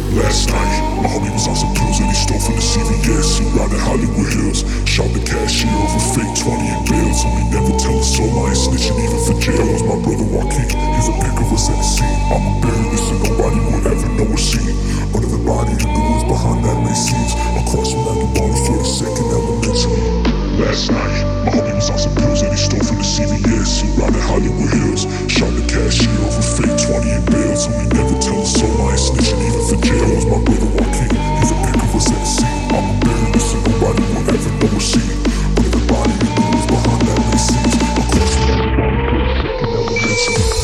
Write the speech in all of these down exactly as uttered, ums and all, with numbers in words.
Last night, my homie was on some pills that he stole from the C V S. He riding Hollywood Hills, shot the cashier over fake twenty and bail. Told me never tell a soul, I ain't snitching even for jail. That was my brother Joaquin, he's a pick of us at the scene. I'ma bury this and nobody will ever know or see. Under the body, the woods behind that may scenes. Across from that bottle for the second elementary. Last night, my homie was on some pills that he stole from the C V S. He riding Hollywood Hills, shot the cashier over fake twenty and bail. Told me never tell a soul, I ain't snitching even for jail. That was my brother Joaquin, he's a pick of us at the scene. I'ma bury this and nobody will ever know or see. Under the body, the woods behind that may scenes. Across from that bottle for the second elementary.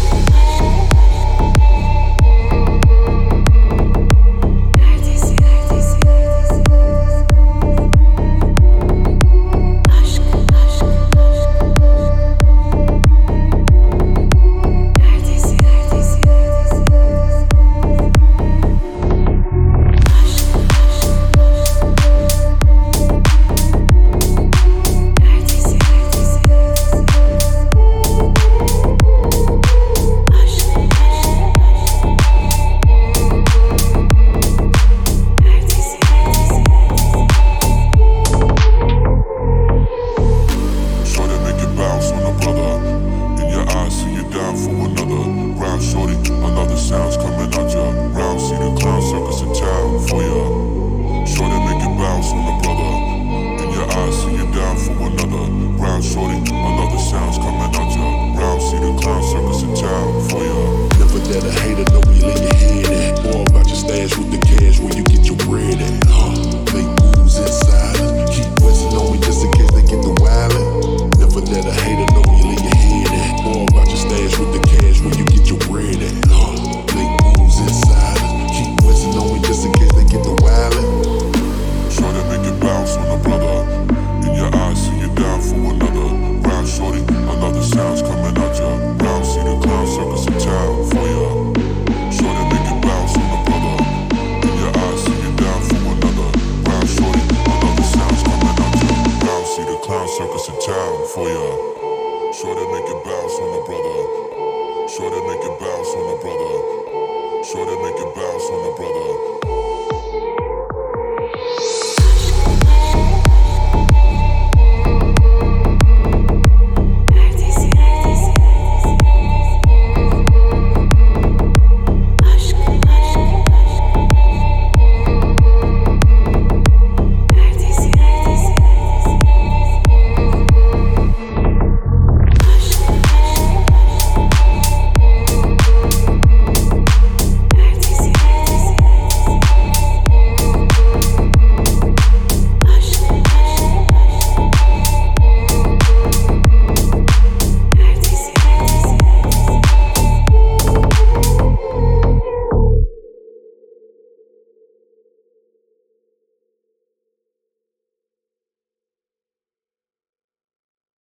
Circus in town for ya. Sure to make it bounce on the brother. Sure to make it bounce on the brother. Sure to make it bounce on the brother.